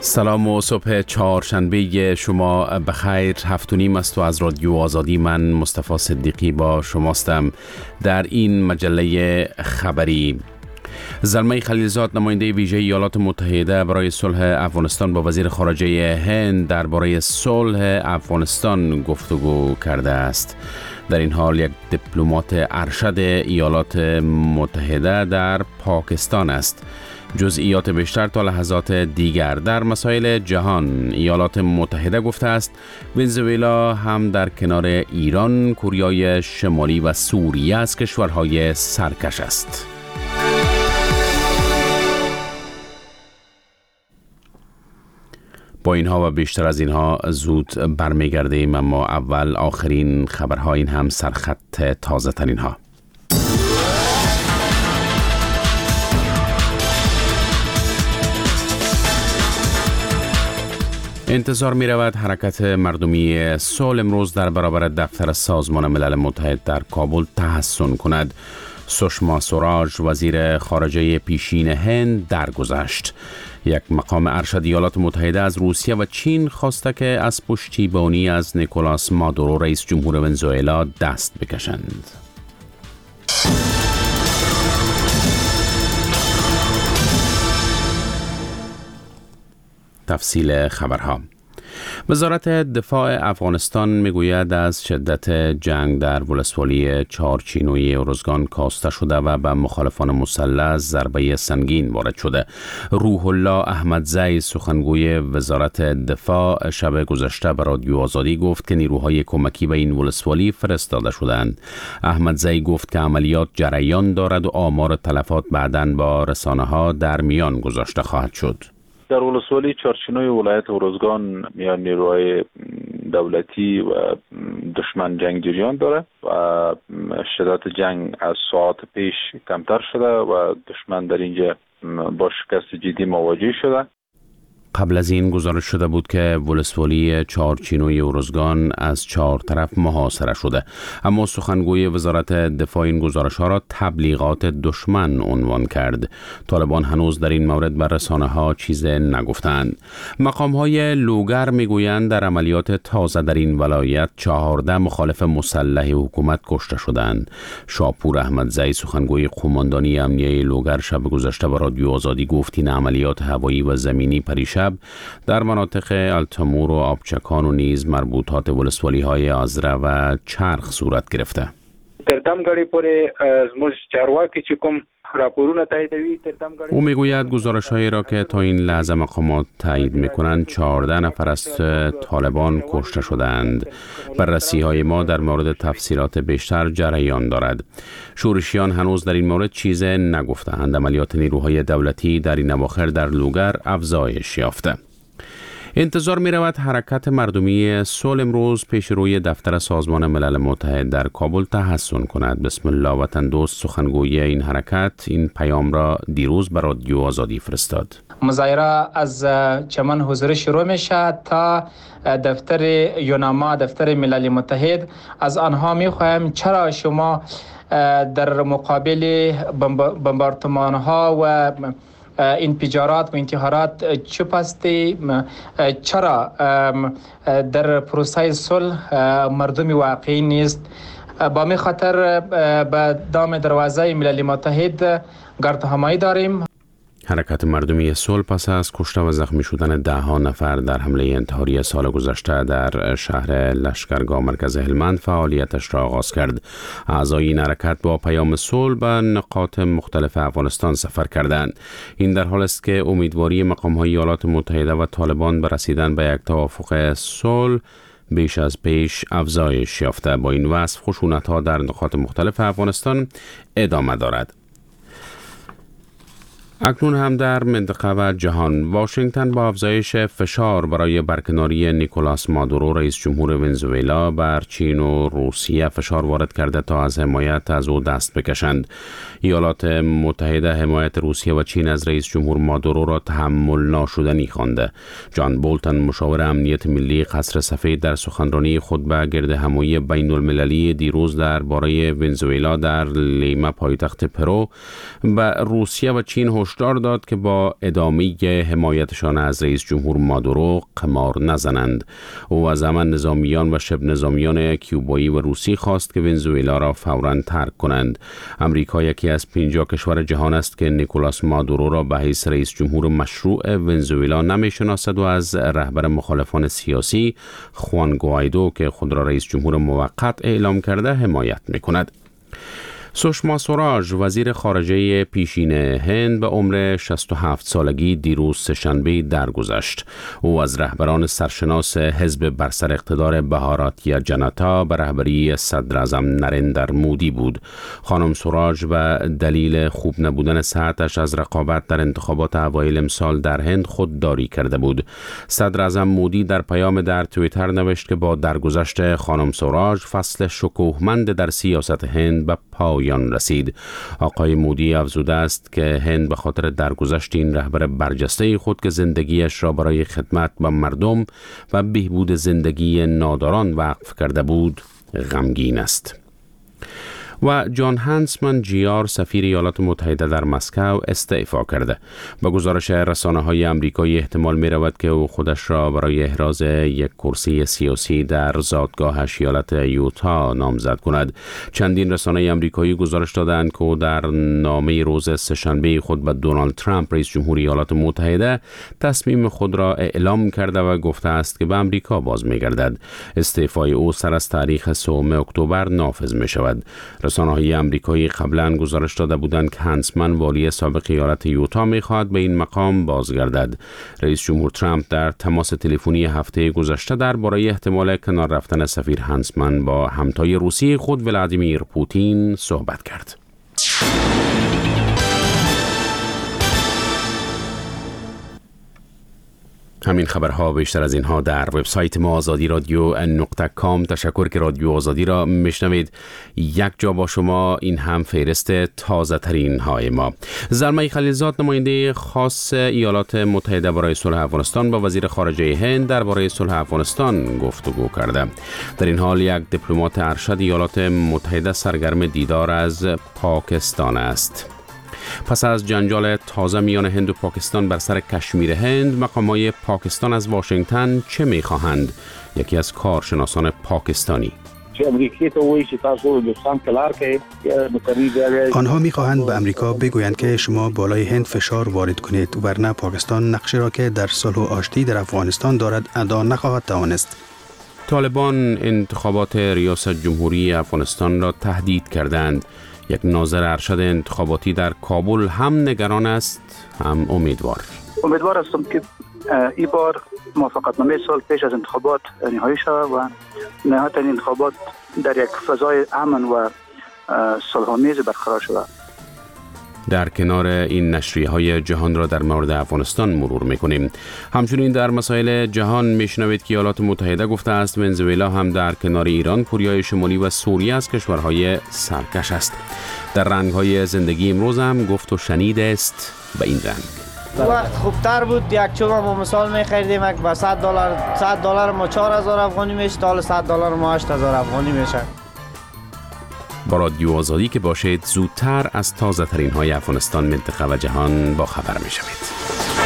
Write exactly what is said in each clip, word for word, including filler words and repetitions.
سلام و صبح چهارشنبه شما بخیر. هفت و نیم است و از رادیو آزادی من مصطفی صدیقی با شماستم در این مجله خبری. زلمه خلیلزاد نماینده ویژه ایالات متحده برای صلح افغانستان با وزیر خارجه هند درباره صلح افغانستان گفتگو کرده است. در این حال یک دیپلمات ارشد ایالات متحده در پاکستان است. جزئیات بیشتر تا لحظات دیگر. در مسائل جهان ایالات متحده گفته است ونزوئلا هم در کنار ایران، کوریای شمالی و سوریه از کشورهای سرکش است. با اینها و بیشتر از اینها زود برمیگردیم، اما اول آخرین خبرها، این هم سرخط تازه ترین ها. انتظار می رود حرکت مردمی صلح امروز در برابر دفتر سازمان ملل متحد در کابل تحسن کند. سشما سوراج وزیر خارجه پیشین هند درگذشت. یک مقام ارشد ایالات متحده از روسیه و چین خواسته که از پشتیبانی از نیکولاس مادورو رئیس جمهور ونزوئلا دست بکشند. تفصیل خبرها. وزارت دفاع افغانستان میگوید از شدت جنگ در ولسوالی چهارچینوی ارزگان کاسته شده و به مخالفان مسلح ضربه سنگین وارد شده. روح الله احمدزی سخنگوی وزارت دفاع شب گذشته به رادیو آزادی گفت که نیروهای کمکی به این ولسوالی فرستاده شدند. احمدزی گفت که عملیات جریان دارد و آمار تلفات بعداً با رسانه‌ها در میان گذاشته خواهد شد. در ولسوالی چهارچینوی ولایت ارزگان میان نیروهای دولتی و دشمن جنگ جریان داره و شدت جنگ از ساعت پیش کمتر شده و دشمن در اینجا با شکست جدی مواجه شده. قبل از این گزارش شده بود که ولسوالی چهارچینوی ارزگان از چهار طرف محاصره شده، اما سخنگوی وزارت دفاع این گزارش ها را تبلیغات دشمن عنوان کرد. طالبان هنوز در این مورد بر رسانه ها چیز نگفتند. مقام های لوگر میگویند در عملیات تازه در این ولایت چهارده مخالف مسلح حکومت کشته شدند. شاپور احمدزی سخنگوی قماندانی امنیه لوگر شب گذشته به رادیو آزادی گفت این عملیات هوایی و زمینی پریشب در مناطق التمور و آبچکان و نیز مربوطات ولسوالی های آزره و چرخ صورت گرفته. او میگوید گزارش هایی را که تا این لحظه مقامات تایید میکنند چهارده نفر از طالبان کشته شدند. بررسی های ما در مورد تفصیلات بیشتر جریان دارد. شورشیان هنوز در این مورد چیز نگفتند. عملیات نیروهای دولتی در این اواخر در لوگر افزایش یافته. انتظار می رود حرکت مردمی صلح امروز پیش روی دفتر سازمان ملل متحد در کابل تحسن کند. بسم الله وطن دوست سخنگوی این حرکت این پیام را دیروز بر رادیو آزادی فرستاد. مظاهره از چمن حضور شروع می شود تا دفتر یوناما، دفتر ملل متحد. از آنها می خواهیم چرا شما در مقابل بمباردمان ها و این انفجارات و انتحارات چوب هستی؟ چرا در پروسه صلح مردم واقعی نیست؟ با می خاطر به دام دروازه ملل متحد گردهمایی داریم. حرکت مردمی صلح پس از کشته و زخمی شدن ده ها نفر در حمله انتحاری سال گذشته در شهر لشکرگاه مرکز هلمند فعالیتش را آغاز کرد. اعضای این حرکت با پیام صلح به نقاط مختلف افغانستان سفر کردند. این در حال است که امیدواری مقام‌های ایالات متحده و طالبان به رسیدن به یک توافق صلح بیش از پیش افزایش یافته. با این وصف خشونت‌ها در نقاط مختلف افغانستان ادامه دارد. اکنون هم در منطقه و جهان واشنگتن با افزایش فشار برای برکناری نیکولاس مادورو رئیس جمهور ونزوئلا بر چین و روسیه فشار وارد کرده تا از حمایت از او دست بکشند. ایالات متحده حمایت روسیه و چین از رئیس جمهور مادورو را تحمل ناشدنی خوانده. جان بولتن مشاور امنیت ملی قصر سفید در سخنرانی خود به گرد همایی بین المللی دیروز درباره ونزوئلا در لیما پایتخت پرو به روسیه و چین هشدار هشدار داد که با ادامه حمایتشان از رئیس جمهور مادورو قمار نزنند. او از همان نظامیان و شبه نظامیان کیوبایی و روسی خواست که ونزوئلا را فوراً ترک کنند. امریکا یکی از پنجاه کشور جهان است که نیکولاس مادورو را به حیث رئیس جمهور مشروع ونزوئلا نمی‌شناسد و از رهبر مخالفان سیاسی خوان گوایدو که خود را رئیس جمهور موقت اعلام کرده حمایت می‌کند. سشما سوراج وزیر خارجه پیشین هند به عمر شصت و هفت سالگی دیروز سه‌شنبه درگذشت. او از رهبران سرشناس حزب بر سر اقتدار بهاراتیا جنتا به رهبری صدر اعظم نریندر مودی بود. خانم سوراج به دلیل خوب نبودن صحتش از رقابت در انتخابات اوایل امسال در هند خودداری کرده بود. صدر اعظم مودی در پیام در توییتر نوشت که با درگذشت خانم سوراج فصل شکوهمند در سیاست هند به پایان رسید. آقای مودی افزوده است که هند به خاطر درگذشت این رهبر برجسته خود که زندگیش را برای خدمت به مردم و بهبود زندگی ناداران وقف کرده بود غمگین است. و جان هانسمن جیار سفیر ایالات متحده در مسکو استعفا کرده. با گزارش رسانه‌های آمریکایی احتمال می رود که او خودش را برای احراز یک کرسی سیاسی در زادگاهش ایالت یوتا نامزد کند. چندین رسانه آمریکایی گزارش دادند که او در نامه روز سه‌شنبه خود به دونالد ترامپ رئیس جمهوری ایالات متحده تصمیم خود را اعلام کرده و گفته است که به آمریکا باز می گردد. استعفای او سر از تاریخ سوم اکتبر نافذ می شود. رسانه‌های آمریکایی قبلا گزارش داده بودند که هانسمن والی سابق ایالت یوتا می‌خواهد به این مقام بازگردد. رئیس جمهور ترامپ در تماس تلفنی هفته گذشته درباره احتمال کنار رفتن سفیر هانسمن با همتای روسی خود ولادیمیر پوتین صحبت کرد. همین خبرها بیشتر از اینها در وبسایت ما آزادی رادیو نقطه کام. تشکر که رادیو آزادی را میشنوید. یک جا با شما این هم فهرست تازه ترین های ما. زلمه خلیلزاد نماینده خاص ایالات متحده برای صلح افغانستان با وزیر خارجه هند درباره صلح افغانستان گفتگو کرده. در این حال یک دیپلمات ارشد ایالات متحده سرگرم دیدار از پاکستان است. پس از جنجال تازه میان هند و پاکستان بر سر کشمیر هند، مقامات پاکستان از واشنگتن چه می‌خواهند؟ یکی از کارشناسان پاکستانی: آنها می‌خواهند به امریکا بگویند که شما بالای هند فشار وارد کنید، ورنه پاکستان نقشی را که در صلح و آشتی در افغانستان دارد ادا نخواهد توانست. طالبان انتخابات ریاست جمهوری افغانستان را تهدید کردند. یک ناظر ارشد انتخاباتی در کابل هم نگران است هم امیدوار. امیدوار هستم که این بار موافقتنامه صلح پیش از انتخابات نهایی شود و نهایت این انتخابات در یک فضای امن و صلح‌آمیز برقرار شود. در کنار این نشریه‌های جهان را در مورد افغانستان مرور می‌کنیم. همچنین در مسائل جهان می‌شنوید که ایالات متحده گفته است ونزوئلا هم در کنار ایران، کره شمالی و سوریه از کشورهای سرکش است. در رنگ‌های زندگی امروز هم گفت و شنید است به این رنگ. وقت خوبتر بود. یک چوب ما مثال می‌خریدیم یک با صد دلار صد دلار ما چهار هزار افغانی میشه، تا صد دلار ما هشت هزار افغانی میشه. با رادیو آزادی که باشید زودتر از تازه ترین های افغانستان، منطقه و جهان با خبر می شوید.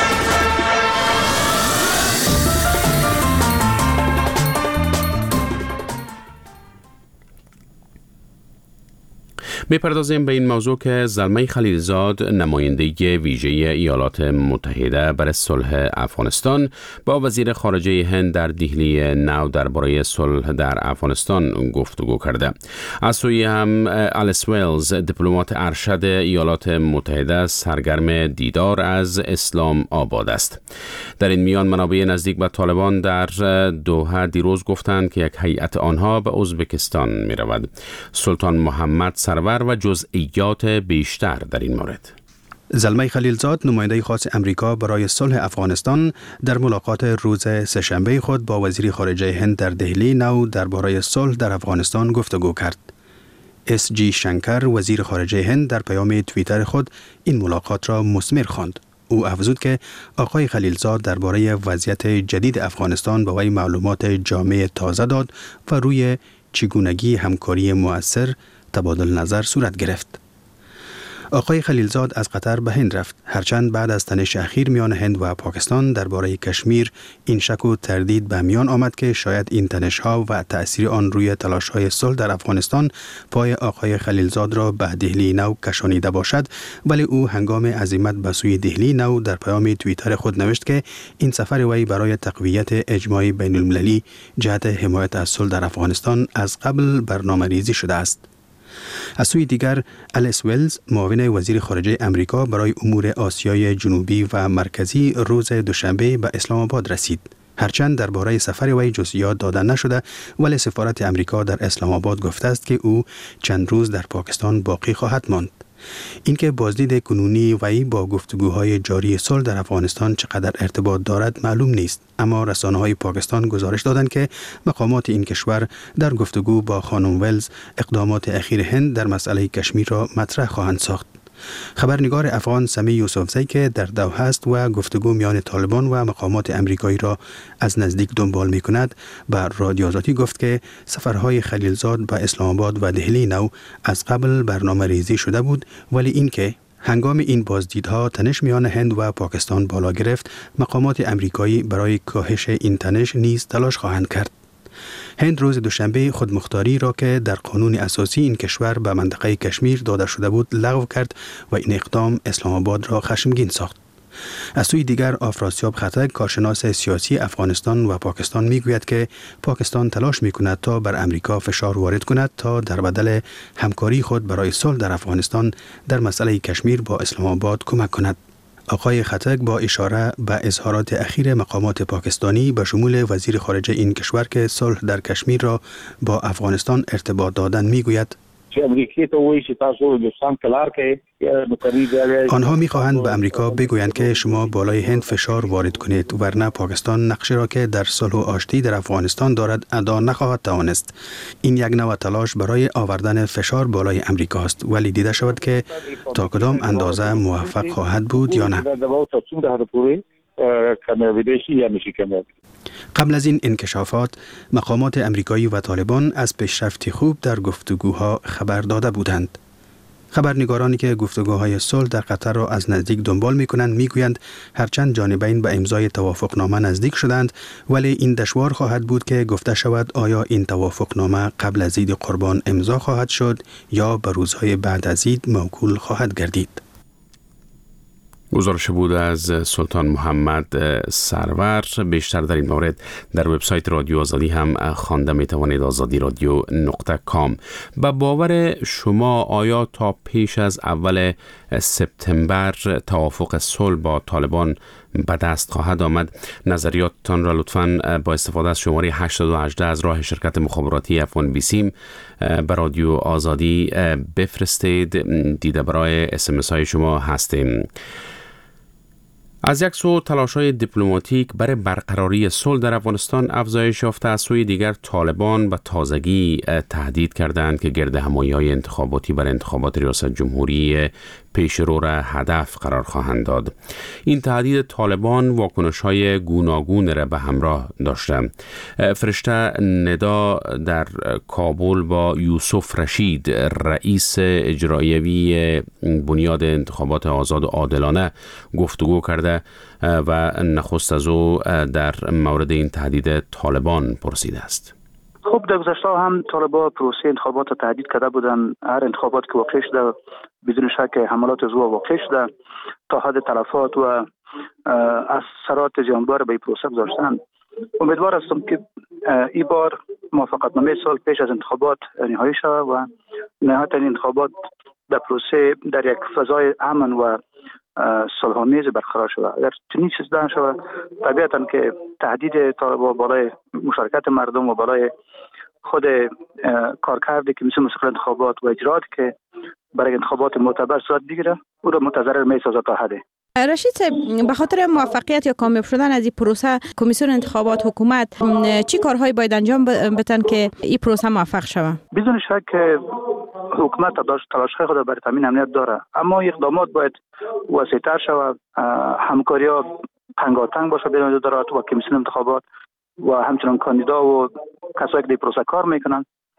می‌پردازیم به این موضوع که زلمه خلیلزاد نماینده ویژه ایالات متحده برای صلح افغانستان با وزیر خارجه هند در دهلی نو درباره صلح در افغانستان گفتگو کرده. از سوی هم آلیس ویلز دیپلمات ارشد ایالات متحده سرگرم دیدار از اسلام آباد است. در این میان منابع نزدیک به طالبان در دوحه دیروز گفتند که یک هیئت آنها به ازبکستان می رود. سلطان محمد سرور و جزئیات بیشتر در این مورد. زلمه خلیلزاد نماینده خاص امریکا برای صلح افغانستان در ملاقات روز سه‌شنبه خود با وزیر خارجه هند در دهلی نو درباره صلح در افغانستان گفتگو کرد. اس جی شنکر وزیر خارجه هند در پیام توییتر خود این ملاقات را مثمر خواند. او افزود که آقای خلیلزاد درباره وضعیت جدید افغانستان به وی معلومات جامع تازه داد و روی چگونگی همکاری مؤثر تبادل نظر صورت گرفت. آقای خلیلزاد از قطر به هند رفت، هرچند بعد از تنش اخیر میان هند و پاکستان درباره کشمیر این شک و تردید به میان آمد که شاید این تنش‌ها و تأثیر آن روی تلاش‌های صلح در افغانستان پای آقای خلیلزاد را به دهلی نو کشانیده باشد، ولی او هنگام عزیمت به سوی دهلی نو در پیام توییتر خود نوشت که این سفر وی برای تقویت اجماع بین المللی جهت حمایت از صلح در افغانستان از قبل برنامه‌ریزی شده است. از سوی دیگر، الیس ولز، معاون وزیر خارجه امریکا برای امور آسیای جنوبی و مرکزی، روز دوشنبه به اسلام آباد رسید. هرچند درباره سفر وی جزئیات داده نشده، ولی سفارت امریکا در اسلام آباد گفته است که او چند روز در پاکستان باقی خواهد ماند. اینکه بازدید کنونی وی با گفتگوهای جاری صلح در افغانستان چقدر ارتباط دارد معلوم نیست، اما رسانه‌های پاکستان گزارش دادند که مقامات این کشور در گفتگو با خانم ولز اقدامات اخیر هند در مسئله کشمیر را مطرح خواهند ساخت. خبرنگار افغان سمی یوسفزی که در دوحه است و گفتگو میان طالبان و مقامات امریکایی را از نزدیک دنبال می کند، بر رادیو آزادی گفت که سفرهای خلیلزاد به اسلام آباد و دهلی نو از قبل برنامه ریزی شده بود، ولی اینکه هنگام این بازدیدها تنش میان هند و پاکستان بالا گرفت، مقامات امریکایی برای کاهش این تنش نیز تلاش خواهند کرد. هند روز دوشنبه خودمختاری را که در قانون اساسی این کشور به منطقه کشمیر داده شده بود لغو کرد و این اقدام اسلام آباد را خشمگین ساخت. از سوی دیگر، آفراسیاب خطک، کارشناس سیاسی افغانستان و پاکستان میگوید که پاکستان تلاش میکند تا بر امریکا فشار وارد کند تا در بدل همکاری خود برای صلح در افغانستان در مسئله کشمیر با اسلام آباد کمک کند. آقای خطک با اشاره به اظهارات اخیر مقامات پاکستانی به شمول وزیر خارجه این کشور که صلح در کشمیر را با افغانستان ارتباط دادن میگوید آنها میخواهند به امریکا بگویند که شما بالای هند فشار وارد کنید، ورنه پاکستان نقشه را که در صلح و آشتی در افغانستان دارد ادا نخواهد توانست. این یک نوع تلاش برای آوردن فشار بالای امریکا است، ولی دیده شود که تا کدام اندازه موفق خواهد بود یا نه. قبل از این انکشافات، مقامات امریکایی و طالبان از پیشرفت خوب در گفتگوها خبر داده بودند. خبرنگارانی که گفتگوهای صلح در قطر را از نزدیک دنبال می‌کنند می‌گویند هرچند جانبین به امضای توافقنامه نزدیک شدند، ولی این دشوار خواهد بود که گفته شود آیا این توافقنامه قبل از عید قربان امضا خواهد شد یا به روزهای بعد از عید موکول خواهد گردید. گزارش بود از سلطان محمد سرور. بیشتر در این مورد در وبسایت رادیو آزادی هم خوانده می توانید، آزادی رادیو نقطه کام. به باور شما آیا تا پیش از اول سپتامبر توافق صلح با طالبان به دست خواهد آمد؟ نظریاتتان را لطفاً با استفاده از شماره هشت یک هشت از راه شرکت مخابراتی افغان بیسیم به رادیو آزادی بفرستید. دیده برای اس ام اس های شما هستیم. از یک سو تلاش‌های دیپلماتیک برای برقراری صلح در افغانستان افزایش یافته، از سوی دیگر طالبان به تازگی تهدید کردند که گرد همایی‌های انتخاباتی برای انتخابات ریاست جمهوری پیشرو را هدف قرار خواهند داد. این تهدید طالبان واکنش‌های گوناگون را به همراه داشته. فرشته ندا در کابل با یوسف رشید، رئیس اجرایوی بنیاد انتخابات آزاد و عادلانه، گفتگو کرده و نخست از او در مورد این تهدید طالبان پرسیده است. خب در گذشته هم طالبان پروسه انتخابات را تهدید کرده بودند. هر انتخابات که واقع شده بدون شک حملات زور واقع شده تا حد تلفات و اثرات جانبار به این پروسه گذاشتند. امیدوار هستم که این بار موافقتنامه صلح پیش از انتخابات نهایی شود و نهایت این انتخابات در پروسه در یک فضای امن و صلح‌آمیز برقرار شود. اگر چنین چیز نشود طبیعتاً که تهدید طالبان بالای مشارکت مردم و بالای خود کارکردی که مثل مسئله انتخابات و اجرات که برای انتخابات معتبر صورت بگیره او را متضرر می‌سازد تا حدی. رشید صاحب، به خاطر موفقیت یا کامیاب شدن از این پروسه کمیسیون انتخابات حکومت چی کارهایی باید انجام بدن که این پروسه موفق شود؟ بدون شک حکومت تلاش‌های خود برای تامین امنیت داره، اما اقدامات باید وسیع‌تر شود. همکاری‌ها تنگاتنگ باشه بین ادارات و کمیسیون انتخابات و همچنان کاندیدا و کسایی که در پروسه کار میکنن.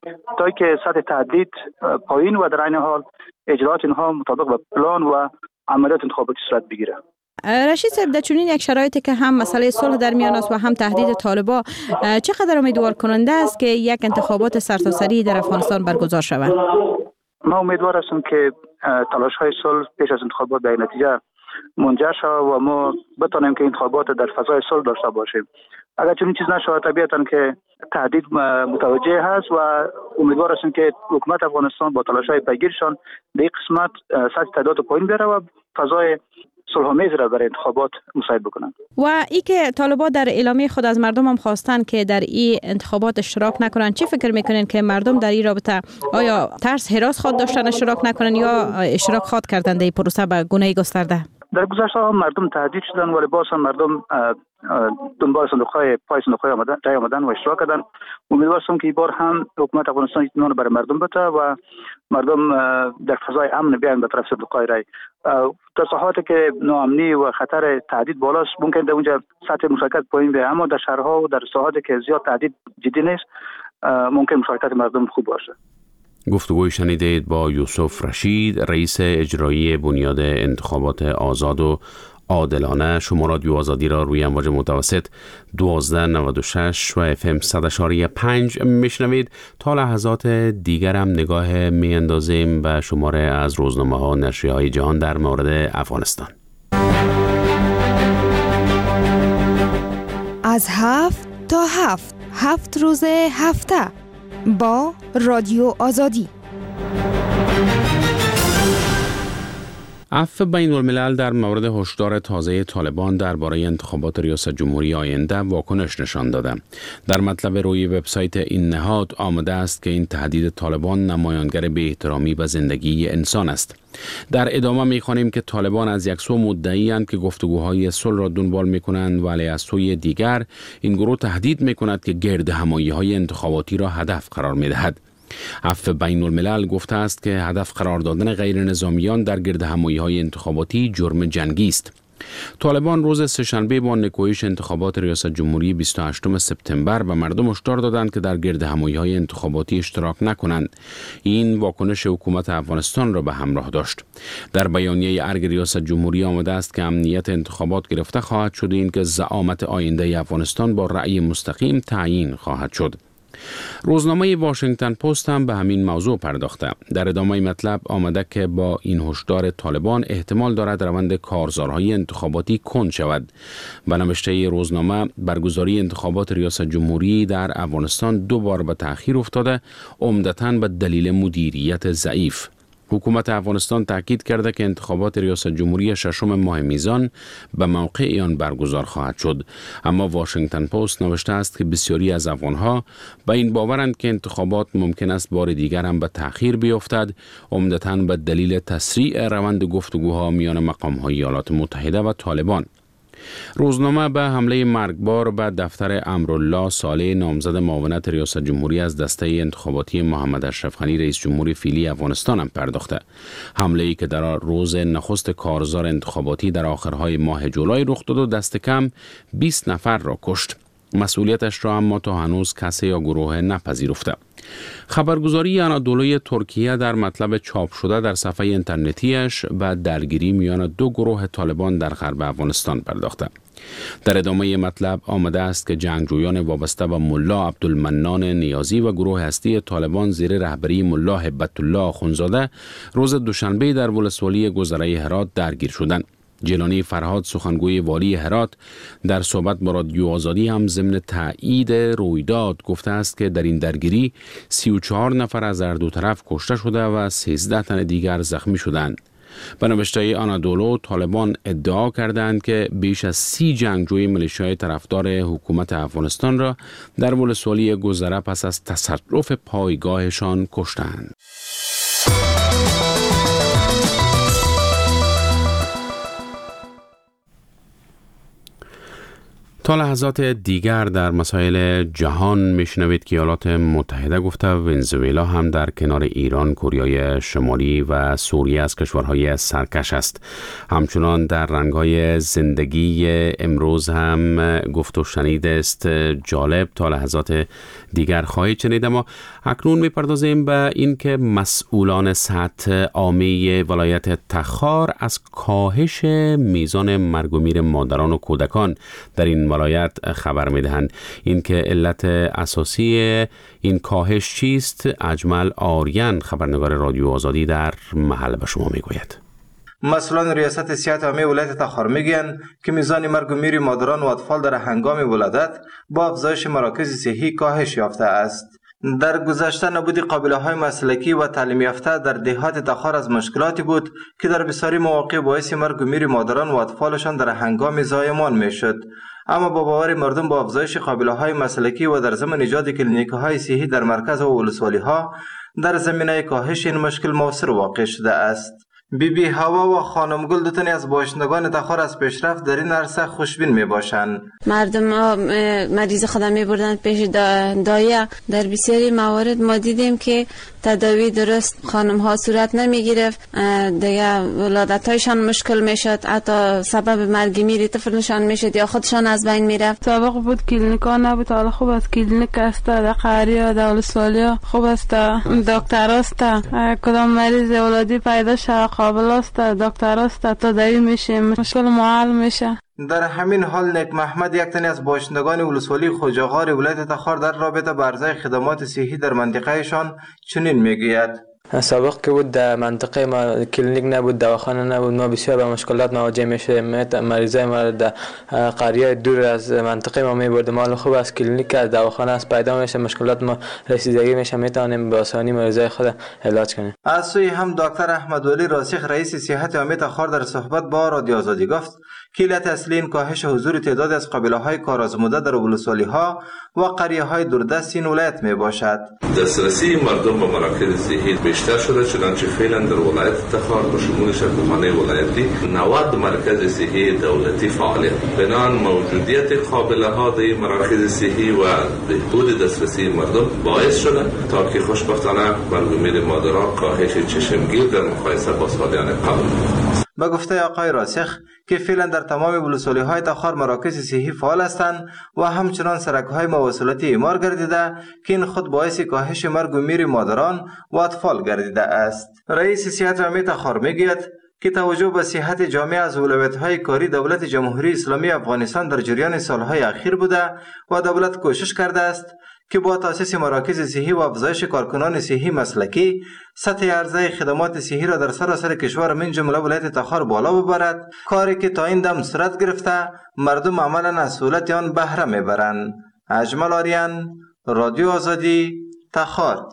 تا که سطح تهدید پایین و در عین حال اجرات اینها مطابق با پلان و عملیات انتخاباتی صورت بگیره. رشید صاحب، در چنین یک شرایطی که هم مسئله صلح در میان است و هم تهدید طالبان، چقدر امیدوار کننده است که یک انتخابات سرتاسری در افغانستان برگزار شود؟ ما امیدوار هستیم که تلاش های صلح پیش از انتخابات به نتیجه منجر شود و ما بتانیم که انتخابات در فضای صلح داشته باشیم. اگر چنین چیز نشود طبیعتاً که تهدید متوجه هست و امیدوار هستیم که حکومت افغانستان با تلاش های پیگیرشان در این قسمت سطح تعداد پایین بیاره و فضای صلح‌آمیز را برای انتخابات مساعد بکنند. و ای که طالبان در اعلامیه خود از مردم هم خواستن که در این انتخابات اشتراک نکنن، چی فکر میکنین که مردم در این رابطه آیا ترس هراس خود داشتن اشتراک نکنن یا اشتراک خود کردن در این پروسه به گونه گسترده؟ در گذشته ها مردم تهدید شدن ولی باز هم مردم دنبال صندوق‌های پای صندوق‌های آمدن رای آمدن و اشتراک کردن. امیدوارم که این بار هم حکومت افغانستان اطمینان برای مردم بده و مردم در فضای امن بیان به طرف صندوق‌های رای. در ساحاتی که ناامنی و خطر تهدید بالاست ممکن در اونجا سطح مشارکت پایین بیاد، اما در شهرها و در ساحاتی که زیاد تهدید جدی نیست ممکن مشارکت مردم خوب باشه. گفتگوی شنیدید با یوسف رشید، رئیس اجرایی بنیاد انتخابات آزاد و عادلانه. شما رادیو آزادی را روی امواج متوسط دوازده نود و شش و اف ام صد و شش پنج میشنوید. تا لحظات دیگر هم نگاه میاندازیم به شماره از روزنامه ها نشریه های جهان در مورد افغانستان. از هفت تا هفت هفت روز هفته با رادیو آزادی. عفو بین الملل در مورد هشدار تازه طالبان درباره انتخابات ریاست جمهوری آینده واکنش نشان داده. در مطلب روی وبسایت این نهاد آمده است که این تهدید طالبان نمایانگر بی احترامی به زندگی انسان است. در ادامه می‌خوانیم که طالبان از یک سو مدعی‌اند که گفتگوهای صلح را دنبال می‌کنند، ولی از سوی دیگر این گروه تهدید می‌کند که گردهمایی‌های انتخاباتی را هدف قرار می‌دهد. عفو بین الملل گفته است که هدف قرار دادن غیر نظامیان در گردهمایی‌های انتخاباتی جرم جنگی است. طالبان روز سه‌شنبه با نکوهش انتخابات ریاست جمهوری بیست و هشتم سپتامبر به مردم هشدار دادند که در گردهمایی‌های انتخاباتی اشتراک نکنند. این واکنش حکومت افغانستان را به همراه داشت. در بیانیه ارگ ریاست جمهوری آمده است که امنیت انتخابات گرفته خواهد شد، این که زعامت آینده افغانستان با رأی مستقیم تعیین خواهد شد. روزنامه واشنگتن پست هم به همین موضوع پرداخته. در ادامه مطلب آمده که با این هشدار طالبان احتمال دارد روند کارزارهای انتخاباتی کند شود. به نوشته روزنامه برگزاری انتخابات ریاست جمهوری در افغانستان دو بار به تأخیر افتاده، عمدتاً به دلیل مدیریت ضعیف. حکومت افغانستان تاکید کرده که انتخابات ریاست جمهوری ششم ماه میزان به موقع آن برگزار خواهد شد، اما واشنگتن پست نوشته است که بسیاری از افغانها به این باورند که انتخابات ممکن است بار دیگر هم به تأخیر بیفتد، عمدتاً به دلیل تسریع روند گفتگوها میان مقام‌های ایالات متحده و طالبان. روزنامه به حمله مرگبار به دفتر امرالله صالح، نامزد معاونت ریاست جمهوری از دسته انتخاباتی محمد اشرف غنی رئیس جمهور فعلی افغانستان هم پرداخته. حمله‌ای که در روز نخست کارزار انتخاباتی در آخرهای ماه جولای رخ داد و دست کم بیست نفر را کشت. مسئولیتش را اما تا هنوز کسی یا گروه نپذیرفته. خبرگزاری آنادولوی ترکیه در مطلب چاپ شده در صفحه اینترنتیش به درگیری میان دو گروه طالبان در غرب افغانستان پرداخته. در ادامه مطلب آمده است که جنگجویان وابسته به ملا عبدالمنان نیازی و گروه هستی طالبان زیر رهبری ملا هبت الله آخونزاده روز دوشنبه در ولسوالی گذره هرات درگیر شدند. جیلانی فرهاد، سخنگوی والی هرات، در صحبت با رادیو آزادی هم ضمن تایید رویداد گفته است که در این درگیری سی و چهار نفر از هر دو طرف کشته شده و سیزده تن دیگر زخمی شدند. به نوشته آنادولو، طالبان ادعا کردند که بیش از سی جنگجوی ملیشیای طرفدار حکومت افغانستان را در ولسوالی گذره پس از تصرف پایگاهشان کشتند. تا لحظات دیگر در مسائل جهان میشنوید که ایالات متحده گفته ونزوئلا هم در کنار ایران، کره شمالی و سوریه از کشورهای سرکش است. همچنان در رنگ‌های زندگی امروز هم گفت و شنید است. جالب، تا لحظات دیگر خواهید شنید. اما اکنون میپردازیم به این که مسئولان سطح عامی ولایت تخار از کاهش میزان مرگ و میر مادران و کودکان در این ولایت خبر میدهند. این که علت اساسی این کاهش چیست؟ اجمل آریان، خبرنگار رادیو آزادی، در محل به شما میگوید. مسئولان ریاست صحت عامه ولایت تخار میگن که میزان مرگ و میر مادران و اطفال در هنگام ولادت با افزایش مراکز صحی کاهش یافته است. در گذشته نبود قابله‌های مسلکی و تعلیم یافته در دهات تخار از مشکلاتی بود که در بسیاری مواقع باعث مرگ و میر مادران و اطفالشان در هنگام زایمان میشد. اما با باور مردم با افزایش قابله‌های مسلکی و در ضمن ایجاد کلینیک‌های صحی در مرکز و ولسوالی‌ها در زمینه کاهش این مشکل موثر واقع شده است. بی بی هوا و خانم گل دوتنی از باشندگان تخار از پیشرفت در این عرصه خوشبین می باشند. مردم ها مریض خودم می بردن پیش دایه. در بسیاری موارد ما دیدیم که تداوی درست خانم ها صورت نمی گرفت، دیگه ولادت هایشان مشکل می شد، حتی سبب مرگ میری طفلشان می شد یا خودشان از بین می رفت. سابق بود کلینیک ها نبود، حالا خوب است کلینیک است، در قهریه در ولسوالیه خوب است، دکتر است، کدام مریض ولادی پیدا شد قابل است، دکتر است، تداوی میشه، مشکل معال میشه. در همین حال نیک محمد، یک تن از باشندگان ولسوالی خوجاغار ولایت تخار، در رابطه با عرضه خدمات صحی در منطقهشان چنین میگوید. سابق که بود در منطقه ما کلینیک نبود، دواخانه نبود، ما بسیار به مشکلات مواجه میشه. مریضای ما در قریه دور از منطقه ما میبردیم، حال خوب از کلینیک از دواخانه از پیدا میشه، مشکلات ما رسیدگی میشه، میتونیم به آسانی مریضای خود علاج کنیم. از سوی هم دکتر احمد ولی راسخ رئیس صحت عامه تخار در صحبت با رادیو آزادی گفت که علت اصلی این کاهش حضور تعداد از قبیله‌های کارآزموده در ولسوالی‌ها و قریه‌های دوردست این ولایت میباشد. دسترسی مردم به مراکز صحی بیشتر شده، چنانچه فعلا در ولایت تخار به شمول شفاخانه ولایتی نود مرکز صحی دولتی فعال است. بنابر موجودیت قابله‌ها در مراکز صحی و بهبود دسترسی مردم باعث شده تا که خوشبختانه مرگ و میر مادران کاهش چشمگیر در مقایسه با سالیان قبل. به گفته آقای راسخ که فعلا در تمام ولسوالی‌های تخار مراکز صحی فعال هستند و همچنان سرک‌های مواصلاتی اعمار گردیده که این خود باعث کاهش مرگ و میر مادران و اطفال گردیده است. رئیس صحت عامه تخار میگوید که توجه به صحت جامعه از ولایت‌های کاری دولت جمهوری اسلامی افغانستان در جریان سالهای اخیر بوده و دولت کوشش کرده است که با تأسیس مراکز صحی و افزایش کارکنان صحی مسلکی سطح عرضه خدمات صحی را در سراسر کشور من جمله ولایت تخار بالا ببرد، کاری که تا این دم صورت گرفته مردم عملا از سهولت آن بهره میبرند. اجمل آریان، رادیو آزادی، تخار.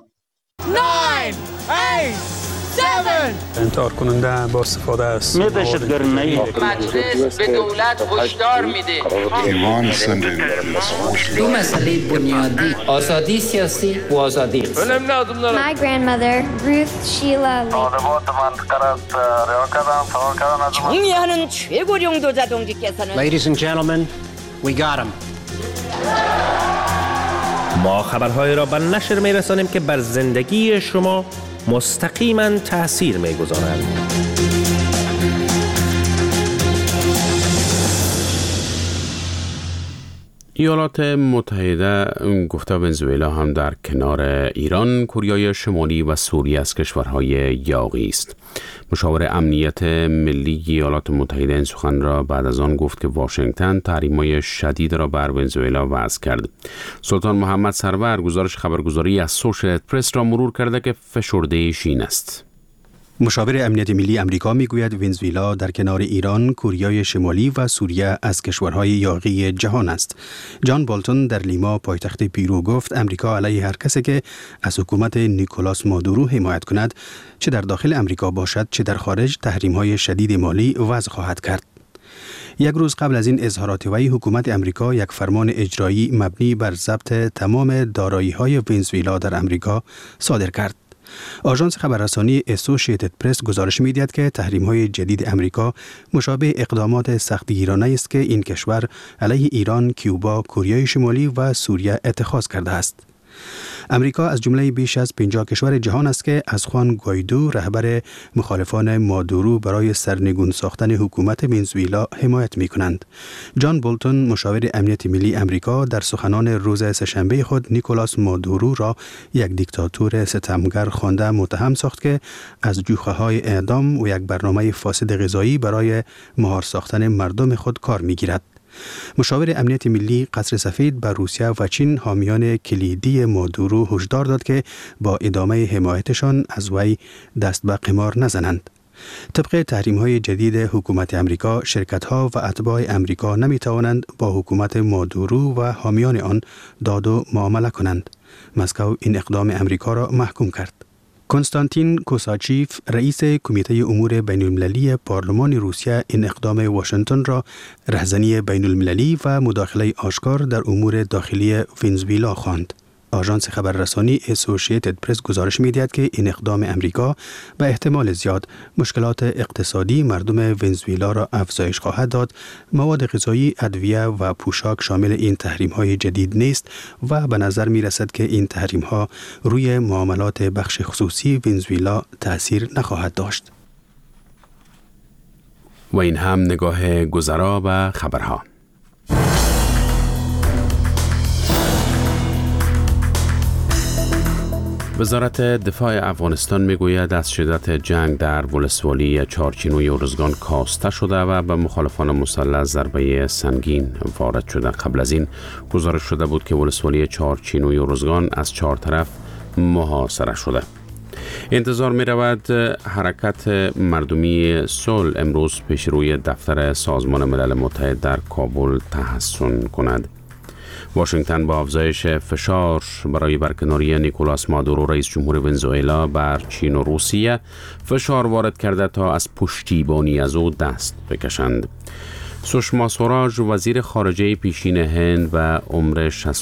انتحار کننده با استفاده از دهشتگرانه مجلس به دولت هشدار میده دو مسئله بنیادی، آزادی سیاسی و آزادی. My grandmother Ruth Sheila 정의하는 최고령도 자동직께서는 Ladies and gentlemen, we got him. ما خبرهای را به نشر میرسانیم که بر زندگی شما مستقیما تأثیر میگذارند. ایالات متحده گفته ونزوئلا هم در کنار ایران، کره شمالی و سوریه از کشورهای یاغی است. مشاور امنیت ملی ایالات متحده این سخن را بعد از آن گفت که واشنگتن تحریم‌های شدید را بر ونزوئلا وضع کرد. سلطان محمد سرور گزارش خبرگزاری از سوشیتد پرس را مرور کرده که فشرده شین است. مشاور امنیت ملی امریکا میگوید ونزوئلا در کنار ایران، کره شمالی و سوریه از کشورهای یاغی جهان است. جان بالتون در لیما پایتخت پیرو گفت امریکا علیه هر کسی که از حکومت نیکولاس مادورو حمایت کند، چه در داخل امریکا باشد چه در خارج، تحریم‌های شدید مالی وضع خواهد کرد. یک روز قبل از این اظهارات وی، حکومت امریکا یک فرمان اجرایی مبنی بر ضبط تمام دارایی‌های ونزوئلا در امریکا صادر کرد. آژانس خبررسانی اسوسییتد پرس گزارش می‌دهد که تحریم‌های جدید امریکا مشابه اقدامات سختگیرانه است که این کشور علیه ایران، کیوبا، کره شمالی و سوریه اتخاذ کرده است. امریکا از جمله بیش از پنجاه کشور جهان است که از خوان گوایدو رهبر مخالفان مادورو برای سرنگون ساختن حکومت ونزوئلا حمایت می کنند. جان بولتون مشاور امنیت ملی امریکا در سخنان روز سه‌شنبه خود نیکولاس مادورو را یک دیکتاتور ستمگر خوانده متهم ساخت که از جوخه های اعدام و یک برنامه فاسد غذایی برای مهار ساختن مردم خود کار می گیرد. مشاور امنیت ملی قصر سفید به روسیه و چین حامیان کلیدی مادورو هشدار داد که با ادامه حمایتشان از وی دست به قمار نزنند. طبق تحریم‌های جدید حکومت امریکا، شرکت‌ها و اتباع امریکا نمی‌توانند با حکومت مادورو و حامیان آن داد و معامله کنند. مسکو این اقدام امریکا را محکوم کرد. کنستانتین کوساچیف رئیس کمیته امور بین المللی پارلمان روسیه این اقدام واشنگتن را رهزنی بین المللی و مداخله آشکار در امور داخلی ونزوئلا خواند. آژانس خبررسانی اسوسییتد پرس گزارش می‌دهد که این اقدام امریکا به احتمال زیاد مشکلات اقتصادی مردم ونزوئلا را افزایش خواهد داد. مواد غذایی، ادویه و پوشاک شامل این تحریم‌های جدید نیست و به نظر می‌رسد که این تحریم‌ها روی معاملات بخش خصوصی ونزوئلا تأثیر نخواهد داشت. و این هم نگاه گذرا به خبرها. وزارت دفاع افغانستان میگوید از شدت جنگ در ولسوالی چارچینوی ارزگان کاسته شده و به مخالفان مسلح ضربه سنگین وارد شده. قبل از این گزارش شده بود که ولسوالی چارچینوی ارزگان از چهار طرف محاصره شده. انتظار می رود حرکت مردمی صلح امروز پیش روی دفتر سازمان ملل متحد در کابل تحسن کند. واشنگتن با افزایش فشار برای برکناری نیکولاس مادورو رئیس جمهور ونزوئلا بر چین و روسیه فشار وارد کرده تا از پشتیبانی از او دست بکشند. سشما سوراج وزیر خارجه پیشین هند و عمر شصت